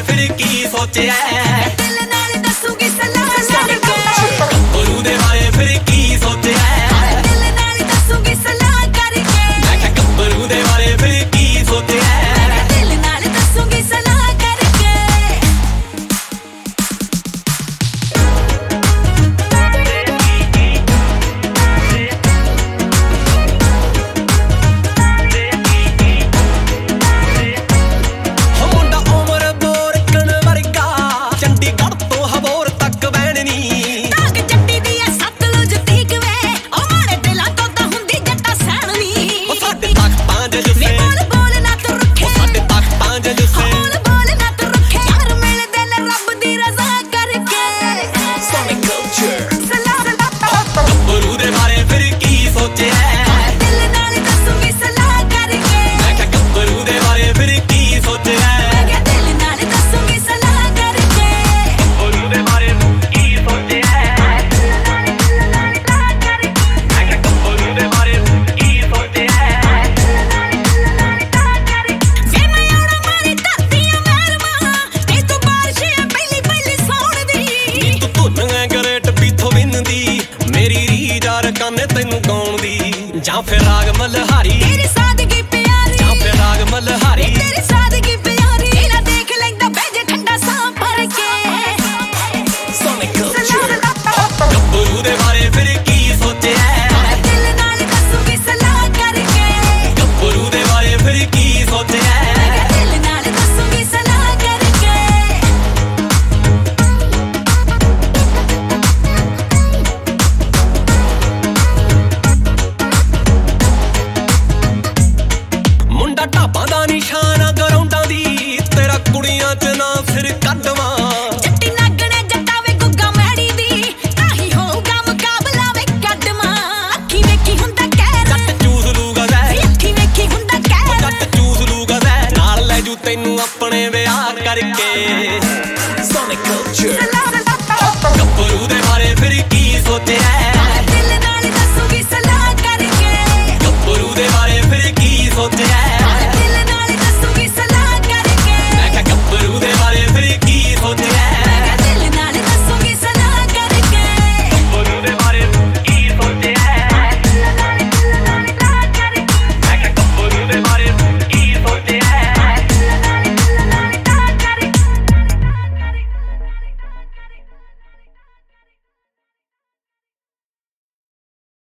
फिर की सोचा दिल नाल दसूंगी सलाह करके गब्बरू दे बारे फिर की सोचा दिल नाल दसूंगी सलाह करके मैं क्या गब्बरू दे बारे फिर की सोचा दिल नाल दसूंगी सलाह करके ਜਾਂ ਫਿਰ ਰਾਗ ਮਲਹਾਰੀ ਤੇਰੀ ਸਾਦਗੀ ਪਿਆਰੀ ਜਾਂ ਫਿਰ ਰਾਗ ਮਲਹਾਰੀ ਤੇਰੀ ਸਾਦਗੀ ਪਿਆਰੀ ਇਹਨਾਂ ਦੇਖ ਲੈਂਦਾ ਬੈਜੇ ਠੰਡਾ ਸਾਹ ਭਰ ਕੇ ਸੋਨਿਕ ਕਲਚਰ ਗੱਭਰੂ ਦੇ